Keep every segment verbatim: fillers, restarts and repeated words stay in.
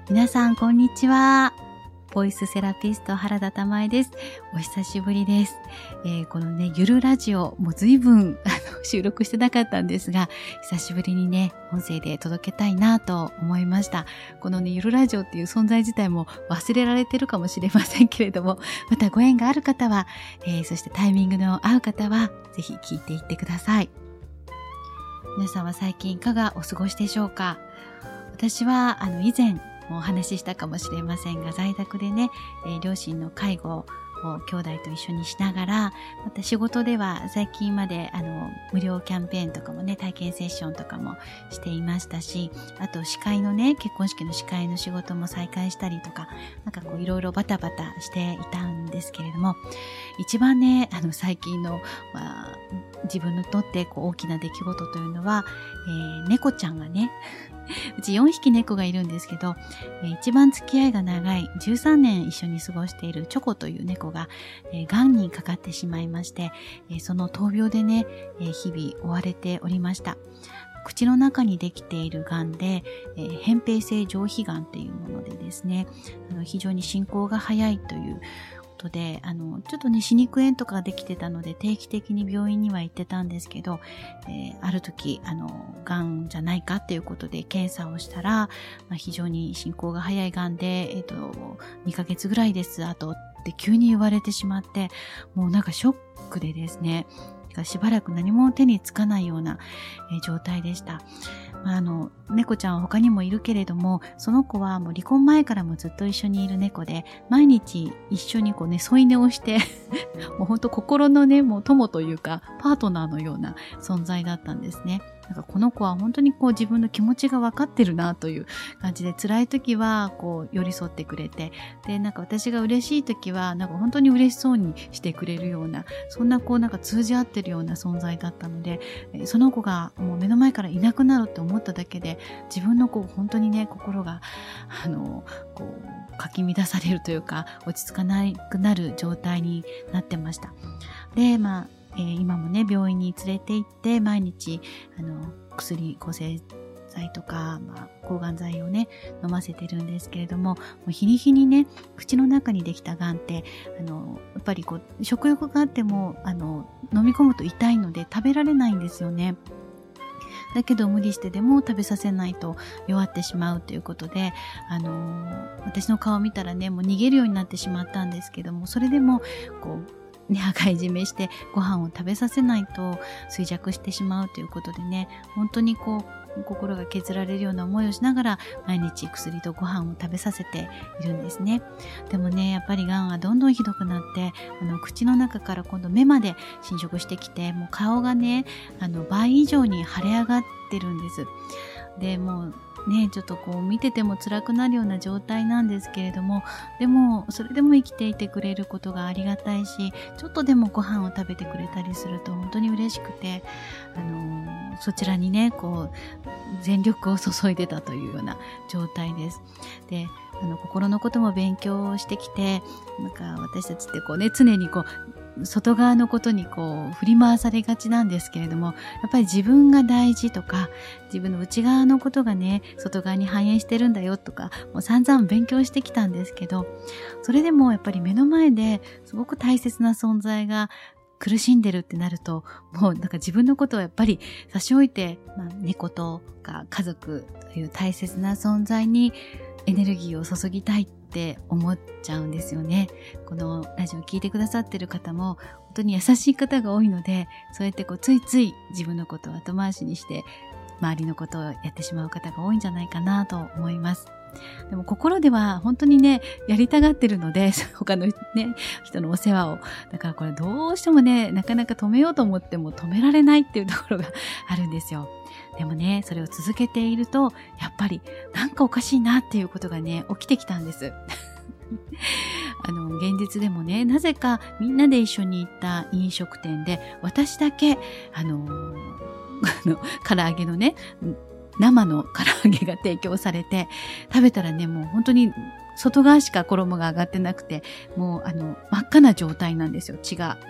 皆さんこんにちは。ボイスセラピスト原田珠恵です。お久しぶりです。えー、このね、ゆるラジオもう随分あの収録してなかったんですが、久しぶりにね、音声で届けたいなと思いました。このね、ゆるラジオっていう存在自体も忘れられてるかもしれませんけれども、またご縁がある方は、えー、そしてタイミングの合う方は、ぜひ聞いていってください。皆さんは最近いかがお過ごしでしょうか？私は、あの、以前、もうお話ししたかもしれませんが、在宅でね、えー、両親の介護を兄弟と一緒にしながら、また仕事では最近まであの無料キャンペーンとかもね、体験セッションとかもしていましたし、あと司会のね、結婚式の司会の仕事も再開したりとか、なんかこういろいろバタバタしていたんですけれども、一番ね、あの最近の、まあ、自分にとってこう大きな出来事というのは、えー、猫ちゃんがね、うちよんひき猫がいるんですけど、えー、一番付き合いが長いじゅうさんねん一緒に過ごしているチョコという猫が、えー、癌にかかってしまいまして、えー、その闘病でね、えー、日々追われておりました。口の中にできている癌で、えー、扁平性上皮癌っていうものでですね、あの非常に進行が早いというで、あの、ちょっとね、歯肉炎とかができてたので、定期的に病院には行ってたんですけど、えー、ある時、あの、癌じゃないかっていうことで検査をしたら、まあ、非常に進行が早い癌で、えっと、にかげつぐらいです、あとって急に言われてしまって、もうなんかショックでですね、しばらく何も手につかないような、えー、状態でした。まあ、あの、猫ちゃんは他にもいるけれども、その子はもう離婚前からもずっと一緒にいる猫で、毎日一緒にこうね、添い寝をして、もうほんと心のね、もう友というか、パートナーのような存在だったんですね。なんかこの子は本当にこう自分の気持ちが分かってるなという感じで、辛い時はこう寄り添ってくれて、で、なんか私が嬉しい時はなんか本当に嬉しそうにしてくれるような、そんなこうなんか通じ合ってるような存在だったので、その子がもう目の前からいなくなるって思っただけで、自分のこう本当にね、心があのこうかき乱されるというか、落ち着かなくなる状態になってました。で、まあえー、今もね、病院に連れて行って、毎日、あの、薬、抗生剤とか、まあ、抗がん剤をね、飲ませてるんですけれども、もう日に日にね、口の中にできた癌って、あの、やっぱりこう、食欲があっても、あの、飲み込むと痛いので食べられないんですよね。だけど無理してでも食べさせないと弱ってしまうということで、あのー、私の顔を見たらね、もう逃げるようになってしまったんですけども、それでも、こう、ね、赤い締めしてご飯を食べさせないと衰弱してしまうということでね、本当にこう心が削られるような思いをしながら毎日薬とご飯を食べさせているんですね。でもね、やっぱり癌はどんどんひどくなって、あの口の中から今度目まで侵食してきて、もう顔がね、あの倍以上に腫れ上がってるんです。で、もうね、ちょっとこう見てても辛くなるような状態なんですけれども、でもそれでも生きていてくれることがありがたいし、ちょっとでもご飯を食べてくれたりすると本当に嬉しくて、あのー、そちらにね、こう全力を注いでたというような状態です。で、あの心のことも勉強してきて、なんか私たちってこうね、常にこう外側のことにこう振り回されがちなんですけれども、やっぱり自分が大事とか、自分の内側のことがね、外側に反映してるんだよとか、もう散々勉強してきたんですけど、それでもやっぱり目の前ですごく大切な存在が苦しんでるってなると、もうなんか自分のことをやっぱり差し置いて、まあ、猫とか家族という大切な存在にエネルギーを注ぎたいって思っちゃうんですよね。このラジオ聞いてくださってる方も本当に優しい方が多いので、そうやってこうついつい自分のことを後回しにして周りのことをやってしまう方が多いんじゃないかなと思います。でも心では本当にね、やりたがってるので、他のね、人のお世話を。だからこれどうしてもね、なかなか止めようと思っても止められないっていうところがあるんですよ。でもね、それを続けていると、やっぱりなんかおかしいなっていうことがね、起きてきたんです。あの、現実でもね、なぜかみんなで一緒に行った飲食店で、私だけ、あの、あの、唐揚げのね、生の唐揚げが提供されて、食べたらね、もう本当に外側しか衣が上がってなくて、もうあの、真っ赤な状態なんですよ、血が。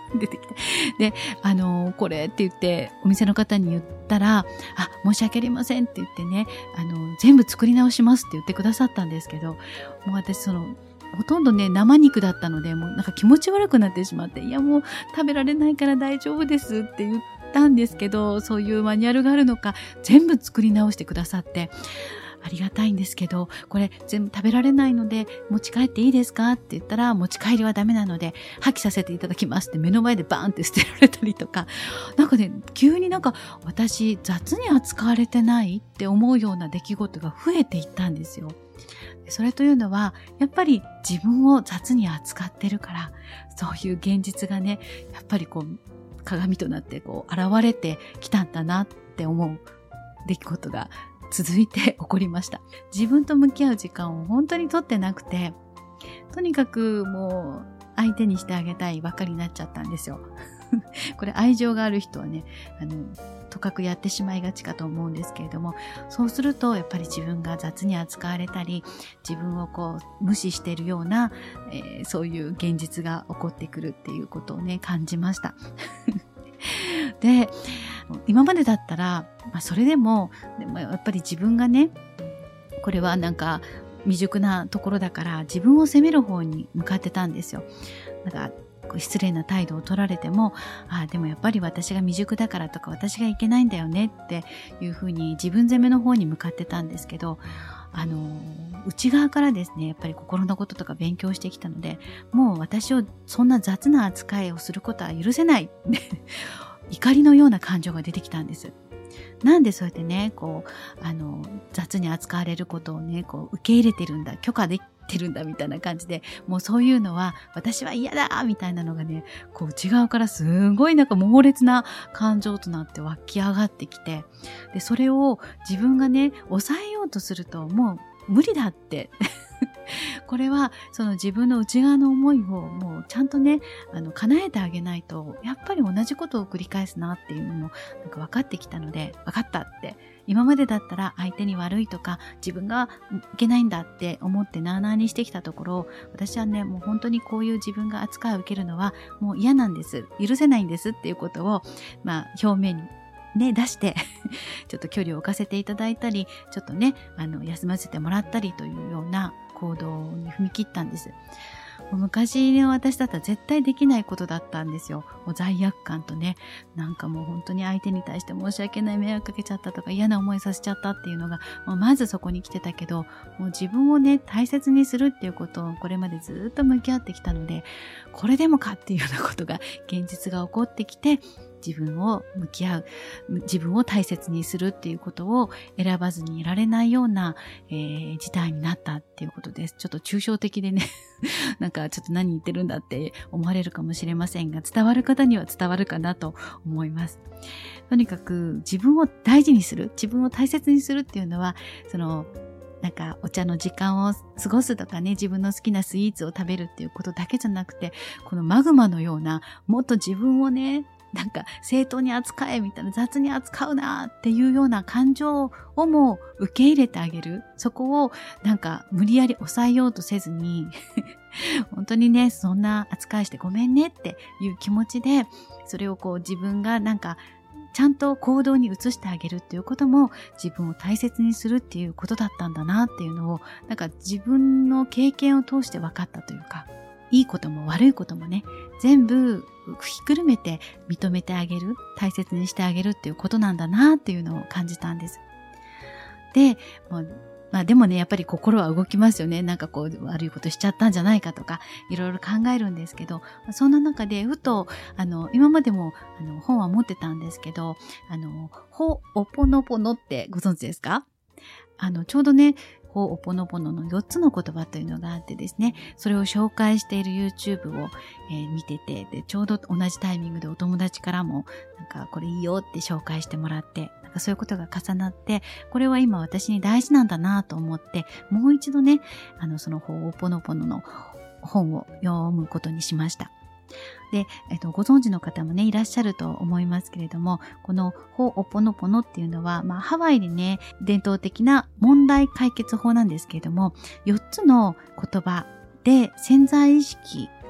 出てきて。で、あの、これって言って、お店の方に言ったら、あ、申し訳ありませんって言ってね、あの、全部作り直しますって言ってくださったんですけど、もう私その、ほとんどね、生肉だったので、もうなんか気持ち悪くなってしまって、いやもう食べられないから大丈夫ですって言ったんですけど、そういうマニュアルがあるのか、全部作り直してくださって、ありがたいんですけど、これ全部食べられないので持ち帰っていいですかって言ったら、持ち帰りはダメなので破棄させていただきますって目の前でバーンって捨てられたりとか、なんかね、急になんか私雑に扱われてないって思うような出来事が増えていったんですよ。それというのは、やっぱり自分を雑に扱ってるから、そういう現実がね、やっぱりこう鏡となってこう現れてきたんだなって思う出来事が続いて起こりました。自分と向き合う時間を本当に取ってなくて、とにかくもう相手にしてあげたいばっかりになっちゃったんですよ。これ愛情がある人はね、あの、とかくやってしまいがちかと思うんですけれども、そうするとやっぱり自分が雑に扱われたり、自分をこう無視しているような、えー、そういう現実が起こってくるっていうことをね、感じました。で、今までだったら、まあ、それでも、でもやっぱり自分がね、これはなんか未熟なところだから自分を責める方に向かってたんですよ。なんか失礼な態度を取られても、ああでもやっぱり私が未熟だからとか私がいけないんだよねっていうふうに自分責めの方に向かってたんですけど、あの内側からですね、やっぱり心のこととか勉強してきたので、もう私をそんな雑な扱いをすることは許せない怒りのような感情が出てきたんです。なんでそうやってね、こう、あの、雑に扱われることをね、こう、受け入れてるんだ、許可できてるんだ、みたいな感じで、もうそういうのは、私は嫌だみたいなのがね、こう、内側からすごいなんか猛烈な感情となって湧き上がってきて、で、それを自分がね、抑えようとすると、もう無理だって。これはその自分の内側の思いをもうちゃんとね、あの叶えてあげないと、やっぱり同じことを繰り返すなっていうのもなんか分かってきたので、分かったって、今までだったら相手に悪いとか自分がいけないんだって思ってなあなあにしてきたところ、私はね、もう本当にこういう自分が扱いを受けるのはもう嫌なんです、許せないんですっていうことを、まあ表面にね、出してちょっと距離を置かせていただいたり、ちょっとね、あの休ませてもらったりというような行動に踏み切ったんです。もう昔の私だったら絶対できないことだったんですよ。もう罪悪感とね、なんかもう本当に相手に対して申し訳ない迷惑かけちゃったとか嫌な思いさせちゃったっていうのが、もうまずそこに来てたけど、もう自分をね、大切にするっていうことをこれまでずっと向き合ってきたので、これでもかっていうようなことが現実が起こってきて、自分を向き合う、自分を大切にするっていうことを選ばずにいられないような、えー、事態になったっていうことです。ちょっと抽象的でね、なんかちょっと何言ってるんだって思われるかもしれませんが、伝わる方には伝わるかなと思います。とにかく自分を大事にする、自分を大切にするっていうのは、そのなんかお茶の時間を過ごすとかね、自分の好きなスイーツを食べるっていうことだけじゃなくて、このマグマのような、もっと自分をね、なんか正当に扱えみたいな、雑に扱うなっていうような感情をも受け入れてあげる。そこをなんか無理やり抑えようとせずに本当にね、そんな扱いしてごめんねっていう気持ちで、それをこう自分がなんかちゃんと行動に移してあげるっていうことも、自分を大切にするっていうことだったんだなっていうのを、なんか自分の経験を通して分かったというか、いいことも悪いこともね、全部ひっくるめて認めてあげる、大切にしてあげるっていうことなんだなっていうのを感じたんです。で、もうまあでもね、やっぱり心は動きますよね。なんかこう悪いことしちゃったんじゃないかとか、いろいろ考えるんですけど、そんな中でふと、あの、今までもあの本は持ってたんですけど、あの、ほおぽのぽのってご存知ですか？あの、ちょうどね、ほおぽのぽののよっつの言葉というのがあってですね、それを紹介している YouTube を、えー、見てて、で、ちょうど同じタイミングでお友達からも、なんかこれいいよって紹介してもらって、なんかそういうことが重なって、これは今私に大事なんだなと思って、もう一度ね、あの、そのほおぽのぽのの本を読むことにしました。で、えっと、ご存知の方もね、いらっしゃると思いますけれども、このほおぽのぽのっていうのは、まあ、ハワイでね、伝統的な問題解決法なんですけれども、よっつの言葉で潜在意識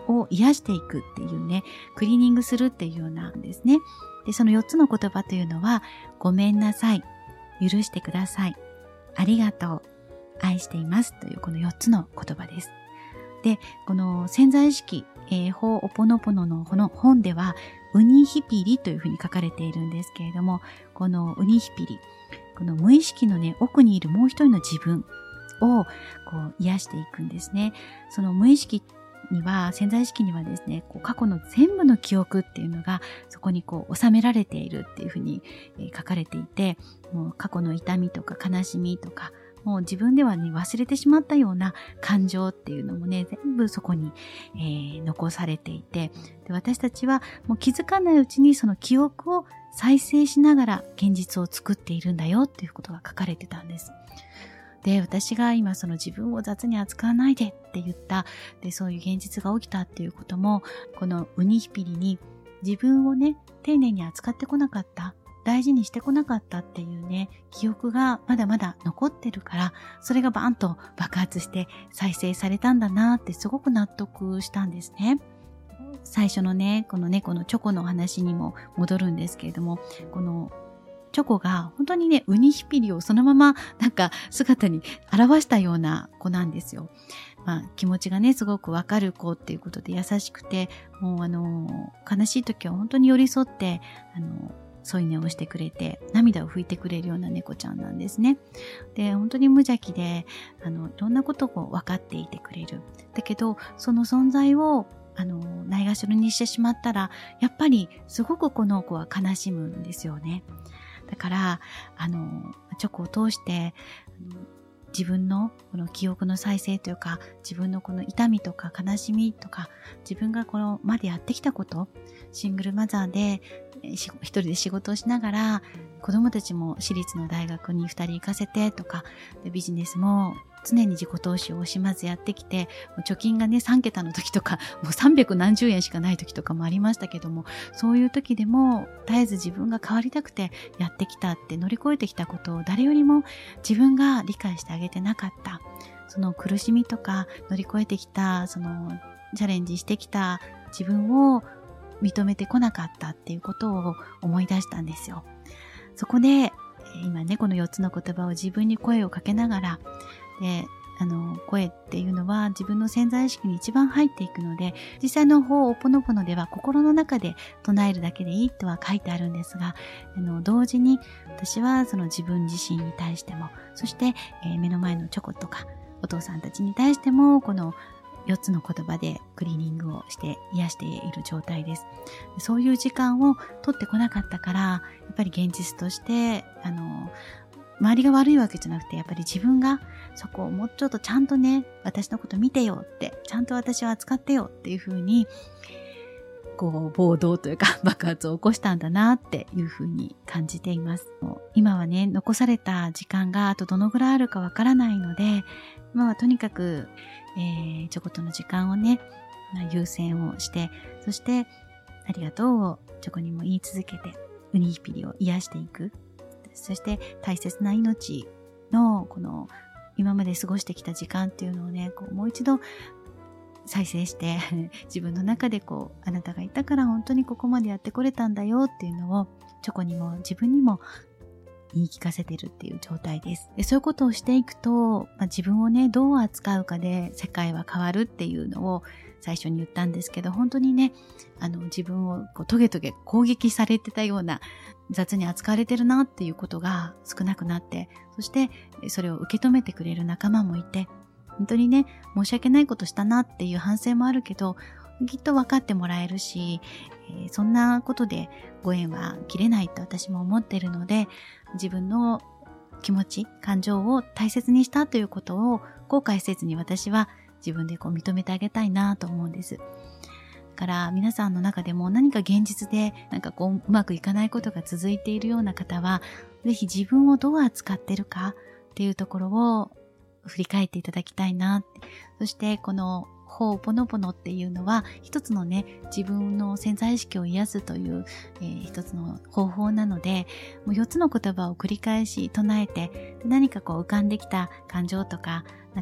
を癒していくっていうね、クリーニングするっていうようなんですね。で、そのよっつの言葉というのは、ごめんなさい、許してください、ありがとう、愛していますというこのよっつの言葉です。で、この潜在意識、えー、ホーオポノポノのこの本では、ウニヒピリというふうに書かれているんですけれども、このウニヒピリ、この無意識のね、奥にいるもう一人の自分をこう癒していくんですね。その無意識には、潜在意識にはですね、こう過去の全部の記憶っていうのがそこにこう収められているっていうふうに、えー、書かれていて、もう過去の痛みとか悲しみとか、もう自分ではね、忘れてしまったような感情っていうのもね、全部そこに、えー、残されていて、で、私たちはもう気づかないうちにその記憶を再生しながら現実を作っているんだよっていうことが書かれてたんです。で、私が今その自分を雑に扱わないでって言った、で、そういう現実が起きたっていうことも、このウニヒピリに自分をね、丁寧に扱ってこなかった、大事にしてこなかったっていうね、記憶がまだまだ残ってるから、それがバーンと爆発して再生されたんだなってすごく納得したんですね。最初のね、この猫のチョコの話にも戻るんですけれども、このチョコが本当にね、ウニヒピリをそのままなんか姿に表したような子なんですよ。まあ気持ちがね、すごくわかる子っていうことで優しくて、もうあの、悲しい時は本当に寄り添って、あの、添い寝をしてくれて、涙を拭いてくれるような猫ちゃんなんですね。で、本当に無邪気で、あの、いろんなことを分かっていてくれる。だけど、その存在をあの、ないがしろにしてしまったら、やっぱりすごくこの子は悲しむんですよね。だから、あの、チョコを通して、自分のこの記憶の再生というか、自分のこの痛みとか悲しみとか、自分がこのまでやってきたこと、シングルマザーで一人で仕事をしながら、子供たちも私立の大学に二人行かせてとか、でビジネスも常に自己投資を惜しまずやってきて、貯金がねさんけたの時とか、もうさんびゃくなんじゅうえんしかない時とかもありましたけども、そういう時でも絶えず自分が変わりたくてやってきたって乗り越えてきたことを誰よりも自分が理解してあげてなかった。その苦しみとか乗り越えてきた、そのチャレンジしてきた自分を認めてこなかったっていうことを思い出したんですよ。そこで今ね、このよっつの言葉を自分に声をかけながら、で、あの、声っていうのは自分の潜在意識に一番入っていくので、実際のホーオポノポノでは心の中で唱えるだけでいいとは書いてあるんですが、あの、同時に私はその自分自身に対しても、そして、えー、目の前のチョコとかお父さんたちに対しても、このよっつの言葉でクリーニングをして癒している状態です。そういう時間を取ってこなかったから、やっぱり現実として、あの、周りが悪いわけじゃなくて、やっぱり自分がそこをもうちょっとちゃんとね、私のこと見てよって、ちゃんと私を扱ってよっていう風に、こう暴動というか爆発を起こしたんだなっていう風に感じています。今はね、残された時間があとどのぐらいあるかわからないので、今はとにかく、えー、チョコとの時間をね、優先をして、そしてありがとうをチョコにも言い続けて、ウニヒピリを癒していく。そして大切な命のこの今まで過ごしてきた時間っていうのをね、こうもう一度再生して自分の中でこうあなたがいたから本当にここまでやってこれたんだよっていうのをチョコにも自分にも言い聞かせてるっていう状態です。で、そういうことをしていくと、まあ、自分をねどう扱うかで世界は変わるっていうのを最初に言ったんですけど、本当にね、あの自分をこうトゲトゲ攻撃されてたような、雑に扱われてるなっていうことが少なくなって、そしてそれを受け止めてくれる仲間もいて、本当にね、申し訳ないことしたなっていう反省もあるけど、きっと分かってもらえるし、えー、そんなことでご縁は切れないと私も思っているので、自分の気持ち、感情を大切にしたということを後悔せずに私は自分でこう認めてあげたいなと思うんです。だから皆さんの中でも何か現実でなんかこううまくいかないことが続いているような方は、ぜひ自分をどう扱ってるかっていうところを振り返っていただきたいなって。そしてこのホーポノポノっていうのは一つのね、自分の潜在意識を癒すという、えー、一つの方法なので、もうよっつの言葉を繰り返し唱えて、何かこう浮かんできた感情とか、なんか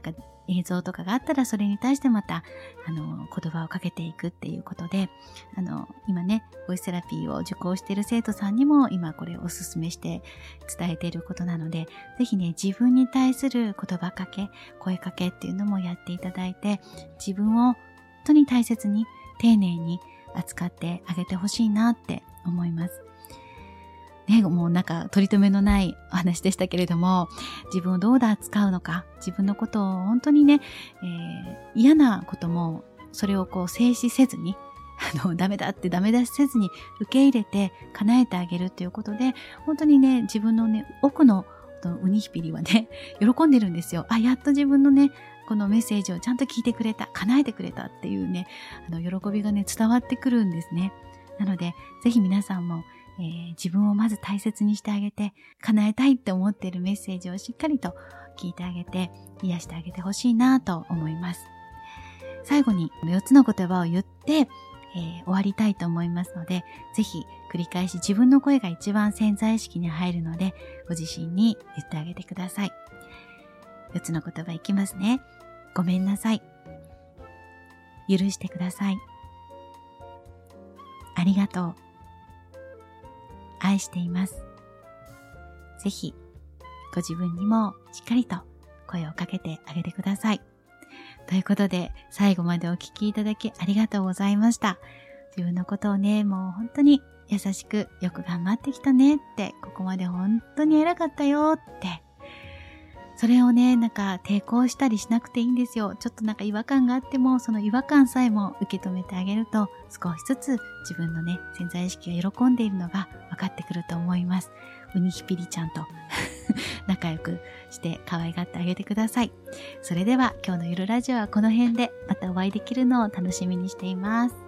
映像とかがあったらそれに対してまたあの言葉をかけていくっていうことで、あの今ねボイスセラピーを受講している生徒さんにも今これおすすめして伝えていることなので、ぜひね自分に対する言葉かけ声かけっていうのもやっていただいて、自分を本当に大切に丁寧に扱ってあげてほしいなって思いますね。もうなんか取り留めのないお話でしたけれども、自分をどうだ扱うのか、自分のことを本当にね、えー、嫌なこともそれをこう静止せずに、あのダメだってダメ出しせずに受け入れて叶えてあげるっていうことで、本当にね自分のね奥のウニヒピリはね喜んでるんですよ。あ、やっと自分のねこのメッセージをちゃんと聞いてくれた、叶えてくれたっていうね、あの喜びがね伝わってくるんですね。なのでぜひ皆さんも、えー、自分をまず大切にしてあげて、叶えたいって思っているメッセージをしっかりと聞いてあげて癒してあげてほしいなと思います。最後によっつの言葉を言って、えー、終わりたいと思いますので、ぜひ繰り返し自分の声が一番潜在意識に入るので、ご自身に言ってあげてください。よっつの言葉いきますね。ごめんなさい。許してください。ありがとう。愛しています。ぜひご自分にもしっかりと声をかけてあげてください。ということで、最後までお聞きいただきありがとうございました。自分のことをね、もう本当に優しく、よく頑張ってきたねって、ここまで本当に偉かったよって、それをね、なんか抵抗したりしなくていいんですよ。ちょっとなんか違和感があっても、その違和感さえも受け止めてあげると、少しずつ自分のね、潜在意識が喜んでいるのが分かってくると思います。ウニヒピリちゃんと仲良くして可愛がってあげてください。それでは今日のゆるラジオはこの辺で、またお会いできるのを楽しみにしています。